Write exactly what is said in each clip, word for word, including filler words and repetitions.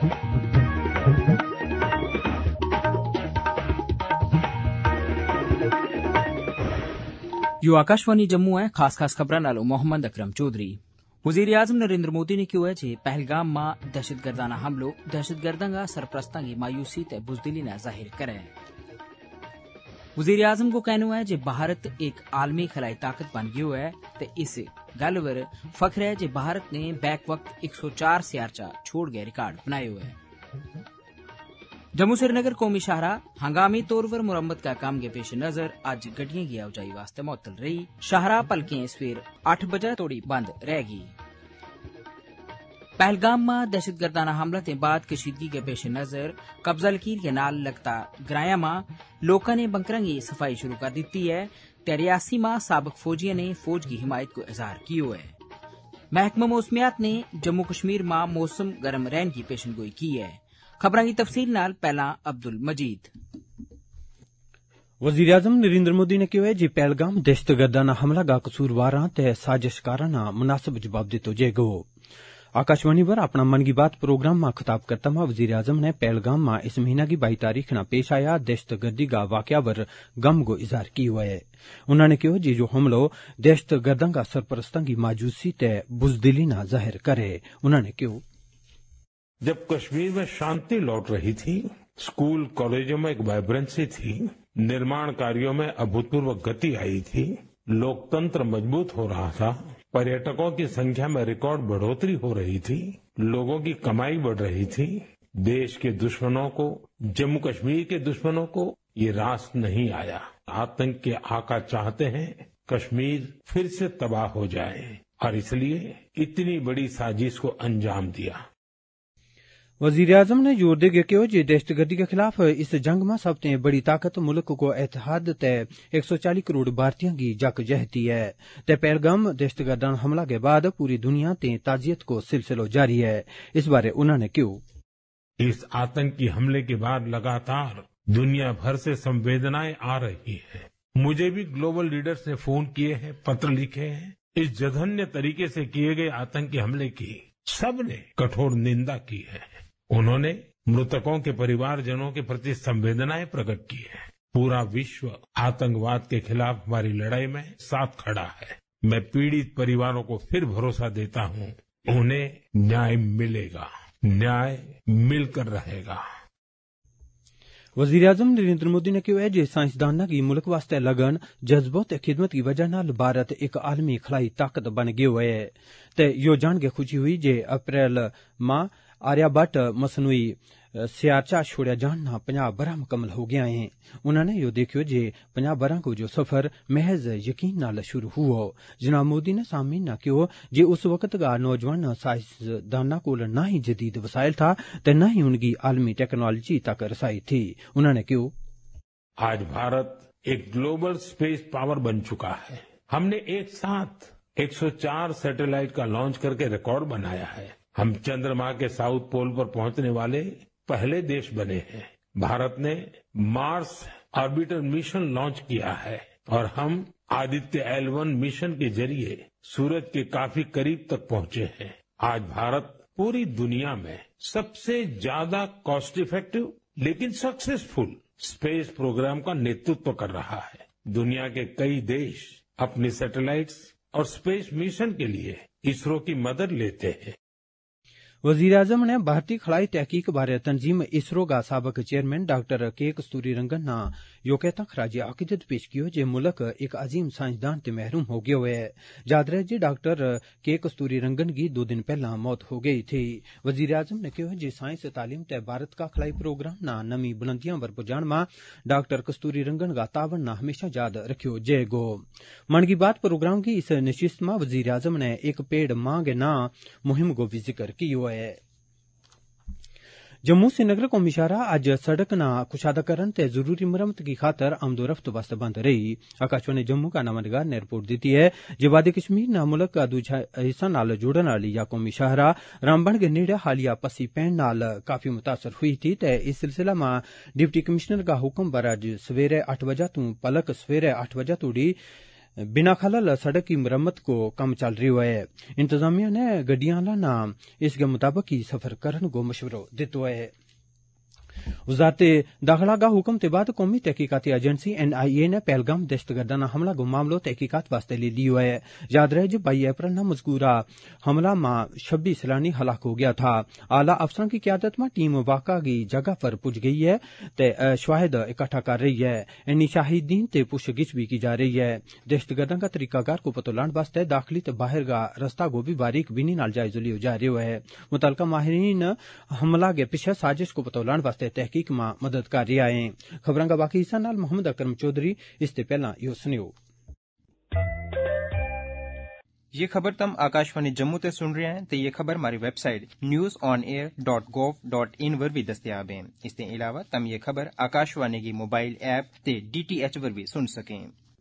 यो आकाशवाणी जम्मू है। खास खास खबरां नालों मोहम्मद अकरम चौधरी। वजीर आजम नरेंद्र मोदी ने क्यों है जे पहलगाम में दहशतगर्दाना हमलों दहशतगर्दां गा सरप्रस्तां की मायूसी ते बुजदिली ने जाहिर करे। वजीर आजम को कहना है जे भारत एक आलमी खलाई ताकत बन गयो है ते इस गल पर फख्र है जे भारत ने बैक वक्त एक सौ चार सियारचा छोड़ गए रिकॉर्ड बनायो है। जम्मू श्रीनगर कौमी शाहरा हंगामी तौर पर मुरम्मत का काम के पेश नजर अज गड्डियां की आवाजाही वास्ते मुअत्तल रही। शाहरा पलकें सवेर आठ बजे तोड़ी बंद रहेगी। पहलगाम में दहशतगर्दाना हमला के बाद कशीदगी के पेश नजर कब्जा लकीर के नाल लगता ग्राया में लोगों ने बंकरां की सफाई शुरू कर दी है ते रियासी में साबिक फौजियों ने फौज की हिमायत को इजहार किया है। महकमा मौसमियात ने जम्मू कश्मीर में मौसम गर्म रहने की पेशनगोई की है। खबरां की तफसील नाल पहला अब्दुल मजीद। वजीर आजम नरेंद्र मोदी ने कहा है जी पहलगाम दहशतगर्दाना हमला गा कसूरवारां ते साजिशकाराना मुनासिब जवाब दितो जाएगो। आकाशवाणी पर अपना मन की बात प्रोग्राम में खिताब करता हुआ वजीर आजम ने पहलगाम में इस महीना की बाई तारीख न पेश आया दहशतगर्दी का वाकया पर गम को इजहार किया हुआ है। उन्होंने कहा जी जो हमलो दहशतगर्दां का सरपरस्तां की माजूसी ते बुजदिली न जाहिर करे। उन्होंने कहा जब कश्मीर में शांति लौट रही थी, स्कूल कॉलेजों में एक वाइब्रेंसी थी, निर्माण कार्यों में अभूतपूर्व गति आई थी, लोकतंत्र मजबूत हो रहा था, पर्यटकों की संख्या में रिकॉर्ड बढ़ोतरी हो रही थी, लोगों की कमाई बढ़ रही थी, देश के दुश्मनों को, जम्मू कश्मीर के दुश्मनों को ये रास नहीं आया। आतंक के आका चाहते हैं कश्मीर फिर से तबाह हो जाए और इसलिए इतनी बड़ी साजिश को अंजाम दिया। वजीर आजम ने जोर दे के कहो जी दहशतगर्दी के खिलाफ इस जंग में सबसे बड़ी ताकत मुल्क को एतहाद ते एक सौ चालीस करोड़ भारतीयों की जक जहती है ते पहलगाम दहशतगर्दाना हमला के बाद पूरी दुनिया ते ताजियत को सिलसिलो जारी है। इस बारे उन्होंने कहा इस आतंकी हमले के बाद लगातार दुनिया भर से संवेदनाएं आ रही है। मुझे भी ग्लोबल लीडर्स ने फोन किए हैं, पत्र लिखे हैं। इस जघन्य तरीके से किए गए आतंकी हमले की सबने कठोर निंदा की है। उन्होंने मृतकों के परिवारजनों के प्रति संवेदनाएं प्रकट की है। पूरा विश्व आतंकवाद के खिलाफ हमारी लड़ाई में साथ खड़ा है। मैं पीड़ित परिवारों को फिर भरोसा देता हूं, उन्हें न्याय मिलेगा, न्याय मिलकर रहेगा। वजीर आजम नरेंद्र मोदी ने कहा है जे साइंसदाना की मुल्क वास्ते लगन जज्बो ते खिदमत की वजह नाल भारत एक आलमी खलाई ताकत बन गयो है ते यो जान के खुशी हुई जे अप्रैल माह आर्याभट्ट मसनूई सियारचा छोड़िया जानना पंजा बरा मुकम्मल हो गया है। उन्होंने यो देखियो जे पंजा बरा को जो सफर महज यकीन नाल शुरू हुआ। जनाब मोदी ने सामीन न कहो जे उस वक्त का नौजवान साइंसदाना को न ही जदीद वसाइल था ते न ही उनकी आलमी टेक्नोलॉजी तक रसाई थी। उन्होंने कहा आज भारत एक ग्लोबल स्पेस पावर बन चुका है। हमने एक साथ एक सौ चार सैटेलाइट का लॉन्च करके रिकॉर्ड बनाया है। हम चंद्रमा के साउथ पोल पर पहुंचने वाले पहले देश बने हैं। भारत ने मार्स ऑर्बिटर मिशन लॉन्च किया है और हम आदित्य एल वन मिशन के जरिए सूरज के काफी करीब तक पहुंचे हैं। आज भारत पूरी दुनिया में सबसे ज्यादा कॉस्ट इफेक्टिव लेकिन सक्सेसफुल स्पेस प्रोग्राम का नेतृत्व कर रहा है। दुनिया के कई देश अपनी सैटेलाइट्स और स्पेस मिशन के लिए इसरो की मदद लेते हैं। वजीर आजम ने भारतीय खलाई तहकीक बारे तंजीम इसरो का सबक चेयरमैन डॉक्टर के कस्तूरी रंगन ना यो कहता खराज अकीदत पेश कियो जे मुल्क एक अजीम साइंसदान ते महरूम हो गयो है। याद रहे जी डॉक्टर के कस्तूरी रंगन की दो दिन पहला मौत हो गई थी। वजीर आजम ने कहा जे साइंस तालीम ते भारत का खलाई प्रोग्राम ना नमी बुलंदियां पर पुजाण में डॉक्टर कस्तूरी रंगन का तावन ना हमेशा याद रखियो जाएगो। मन की बात प्रोग्राम की इस नशिस्त में वजीर आजम ने एक पेड़ मां के ना मुहिम को भी जिक्र कियो है। जम्मू श्रीनगर कौमी शाहरा अज सड़क ना कुशादाकरण ते जरूरी मुरम्मत की खातर आमदोरफ्त वास्ते बंद रही। आकाशवाणी जम्मू का नवानगार ने रिपोर्ट दी है जे वादी कश्मीर ना मुल्क का दूजा हिस्सा नाल जोड़न वाली या कौमी शाहरा रामबन के नेड़े हालिया पसी पैण नाल काफी मुतासर हुई थी ते इस सिलसिला में डिप्टी कमिश्नर का हुक्म पर अज सवेरे अठ बजे तू पलक सवेरे अठ बजे तोड़ी बिना खलल सड़क की मरम्मत को कम चल रही है। इंतजामिया ने गड्डियां लाना इसके मुताबिक ही सफर करने को मशवरो दितो है। वजारत दाखिला का हुक्म के बाद कौमी तहकीकाती एजेंसी एन आई ए ने पहलगाम दहशतगर्दाना हमला को मामलो तहकीकात वास्ते ले लियो है। याद रहे जब बाई अप्रैल न मजकूरा हमला में छब्बीस सैलानी हलाक हो गया था। आला अफसरों की क्यादत में टीम वाक़ा की जगह पर पुज गई है ते शवाहिद इकट्ठा कर रही है। इन्हीं शाहिदीन ते पुछगिछ भी की जा रही है। दहशतगर्दों का तरीकाकार को पतो लाने वास्ते दाखिली ते बाहर का रास्ता को भी बारीक बीनी नाल जायजा लियो जा रही है। मुतलका माहिरीन हमला के पीछे साजिश को पतो लाने वास्ते तहकीक में मदद कर रही है। खबरों का बाकी हिस्सा नाल मोहम्मद अकरम चौधरी इससे पहला यो सुनियो। ये खबर तम आकाशवाणी जम्मू ते सुन रहे हैं तो ये खबर हमारी website news on air dot gov dot in पर भी दस्तयाब है। इसके अलावा तम ये खबर आकाशवाणी की मोबाइल ऐप ते डी टी एच पर भी सुन सकें।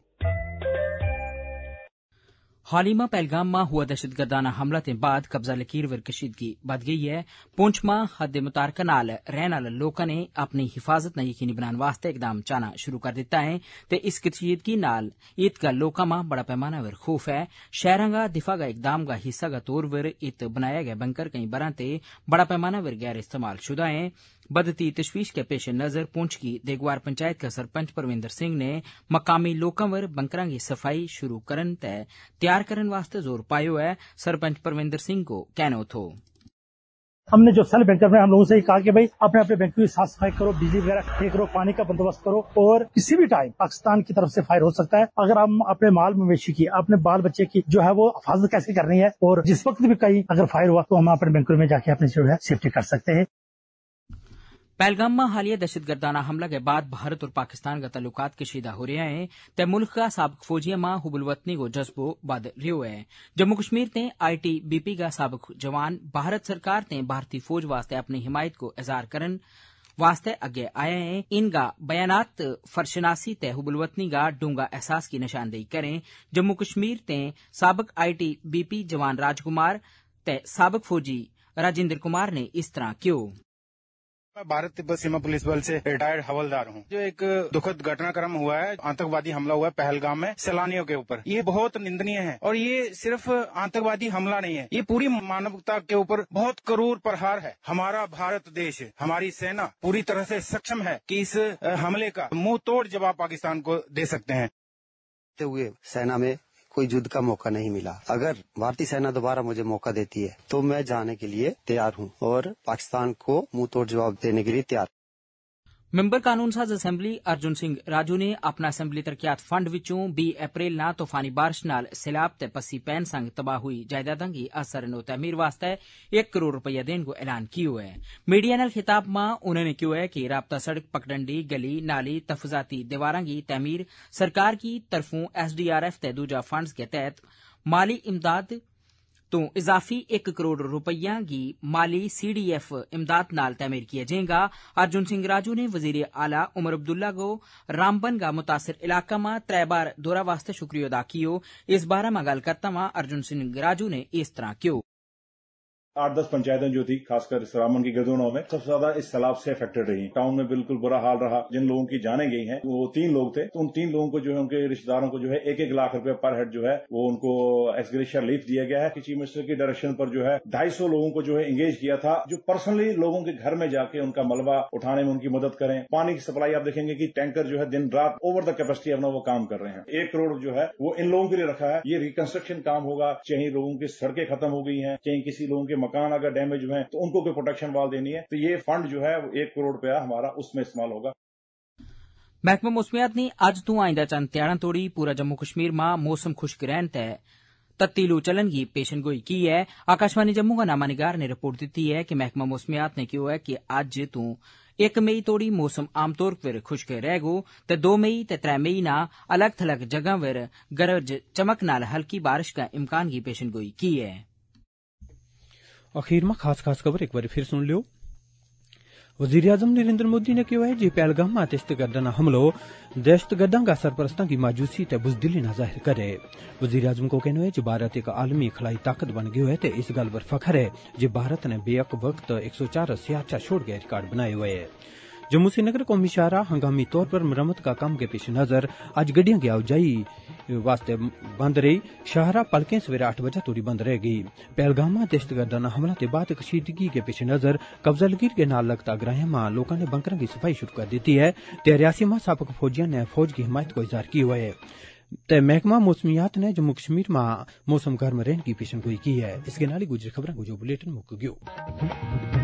हाल ही में पहलगाम में हुआ दहशतगर्दाना हमला के बाद कब्जा लकीर वर कशीदगी बढ़ गई है। पुंछ में हद मुतारका नाल रहने वाले लोगों ने अपनी हिफाजत न यकीनी बनाने वास्ते इकदाम चाना शुरू कर दिता है ते इस कशीदगी नाल ईद का लोगों में बड़ा पैमाना वर खौफ है। शहरों का दिफा का इकदाम का हिस्सा का तौर पर इत बनाया गया बंकर कई बरां ते बड़ा पैमाना वर गैर इस्तेमाल शुदा है। बदती तशवीश के पेश नजर पुंछ की देगवार पंचायत का सरपंच परविंदर सिंह ने मकामी लोगों वर बंकरां की सफाई शुरू करन ते तैयार करन वास्ते जोर पायो है। सरपंच परविंदर सिंह को कहनो थो हमने जो सेल बैंकर में हम लोगों से कहा कि भाई अपने अपने बैंक की साफ सफाई करो, बिजली वगैरह ठीक करो, पानी का बंदोबस्त करो और किसी भी टाइम पाकिस्तान की तरफ से फायर हो सकता है। अगर हम अपने माल मवेशी की अपने बाल बच्चे की जो है वो हिफाजत कैसे करनी है और जिस वक्त भी कहीं अगर फायर हुआ तो हम अपने बैंकों में जाके अपने जो है सेफ्टी कर सकते हैं। पहलगाम में हालिया दहशतगर्दाना हमला के बाद भारत और पाकिस्तान का ताल्लुकात कशीदा हो रहे हैं ते मुल्क का साबिक फौजिया मां हुबुल वतनी को जज्बो बद रियो है। जम्मू कश्मीर ते आई टी बी पी का साबिक जवान भारत सरकार ते भारतीय फौज वास्ते अपनी हिमायत को इजहार करन वास्ते अगे आए हैं। इनका बयानात फरशनासी ते हुबुल वतनी का डूंगा एहसास की निशानदेही करें। जम्मू कश्मीर ते साबिक आई टी बी पी जवान राजकुमार ते साबिक फौजी राजेंद्र कुमार ने इस तरह क्यों मैं भारत तिब्बत सीमा पुलिस बल से रिटायर्ड हवलदार हूँ। जो एक दुखद घटनाक्रम हुआ है, आतंकवादी हमला हुआ है पहलगाम में सैलानियों के ऊपर, ये बहुत निंदनीय है और ये सिर्फ आतंकवादी हमला नहीं है, ये पूरी मानवता के ऊपर बहुत क्रूर प्रहार है। हमारा भारत देश, हमारी सेना पूरी तरह से सक्षम है कि इस हमले का मुंह तोड़ जवाब पाकिस्तान को दे सकते हैं। हुए सेना में कोई युद्ध का मौका नहीं मिला। अगर भारतीय सेना दोबारा मुझे मौका देती है तो मैं जाने के लिए तैयार हूं और पाकिस्तान को मुंह तोड़ जवाब देने के लिए तैयार। मैंबर कानून साज असैम्बली अर्जुन सिंह राजू ने अपना असैम्बली तरक्यात फंड विचों बीस अप्रैल ना तूफानी बारिश नाल सैलाब ते पस्सी पैन संग तबाह हुई जायदादां की असर नो तमीर वास्ते एक करोड़ रुपया देने को ऐलान कियो है। मीडिया नाल खिताब में उन्होंने क्यों है कि राबता सड़क पगडंडी गली नाली तफजाती दीवारां की तमीर सरकार की तरफों एस डी आर एफ ते दूजा फंड्स के तहत माली इमदाद तो इजाफी एक करोड़ रुपया की माली सी डी एफ इमदाद नाल तमीर किया जाएगा। अर्जुन सिंह राजू ने वजीर आला उमर अब्दुल्ला को रामबन का मुतासिर इलाका में त्रै बार दौरा वास्ते शुक्रिया अदा कियो। इस बारे में गल करता हुआ अर्जुन सिंह राजू ने इस तरह क्यों आठ दस पंचायतें जो थी खासकर इस रामबन की गिरदोनों में सबसे ज्यादा इस सैलाब से अफेक्टेड रही। टाउन में बिल्कुल बुरा हाल रहा। जिन लोगों की जाने गई हैं वो तीन लोग थे, तो उन तीन लोगों को जो है उनके रिश्तेदारों को जो है एक एक लाख रुपए पर हेड जो है वो उनको एक्सग्रेशिया रिलीफ दिया गया है। चीफ मिनिस्टर की डायरेक्शन पर जो है ढाई सौ लोगों को जो है एंगेज किया था जो पर्सनली लोगों के घर में जाके उनका मलबा उठाने में उनकी मदद करें। पानी की सप्लाई आप देखेंगे कि टैंकर जो है दिन रात ओवर द कैपेसिटी अपना वो काम कर रहे हैं। एक करोड़ जो है वो इन लोगों के लिए रखा है। ये रिकंस्ट्रक्शन काम होगा, चाहे लोगों की सड़कें खत्म हो गई हैं, चाहे किसी लोगों के मकान अगर डैमेज जो है तो उनको कोई प्रोटेक्शन वाल देनी है, तो ये फंड जो है वो एक करोड़ रुपया हमारा उसमें इस्तेमाल होगा। महकमा मौसमियात ने अज तू आइंदा चंद त्याड़ा तोड़ी पूरा जम्मू कश्मीर में मौसम खुश्क रहन ते तत्तीलू चलन की पेशनगोई की है। आकाशवाणी जम्मू का नामा निगार ने रिपोर्ट दी है कि महकमा मौसमियात ने क्यों है कि अज तू एक मई तोड़ी मौसम आमतौर पर खुश्क रहेगो ते दो मई ते त्रै मई ना अलग थलग जगह पर गरज चमक नाल हल्की बारिश का इम्कान की पेशनगोई की है। आखिर में खास खास खबर एक बार फिर सुन लियो। वजीर आजम नरेंद्र मोदी ने कहा है जी पहलगाम में दहशतगर्दाना हमलो दहशतगर्दां का सरपरस्तां की मायूसी ते बुजदिली न जाहिर करे। वजीर आजम को कहना है जी भारत एक आलमी खलाई ताकत बन गयो है ते इस गल पर फखर है जी भारत ने बेअक वक्त एक सौ चार सियाचा छोड़ गए रिकॉर्ड बनाए हुए है। जम्मू श्रीनगर कौमी शाहरा हंगामी तौर पर मरम्मत का काम के पेश नजर आज गड्डियां की आवाजाही वास्ते बंद रही। शाहरा पलकें सवेरे आठ बजे तोड़ी बंद रह गई। पहलगामा दहशतगर्दाना हमला के बाद कशीदगी के पेश नजर कब्जा लकीर के नाल लगता ग्राहिया मां लोगों ने बंकरों की सफाई शुरू कर दी है। ते रियासी मां साबक फौजियों ने फौज की हिमायत को इजहार की हुआ है। ते महकमा मौसमियात ने जम्मू कश्मीर में मौसम गर्म रहने की पेशन गोई की है। इसके नाली गुजरी खबरें को जो बुलेटिन मुक गयो।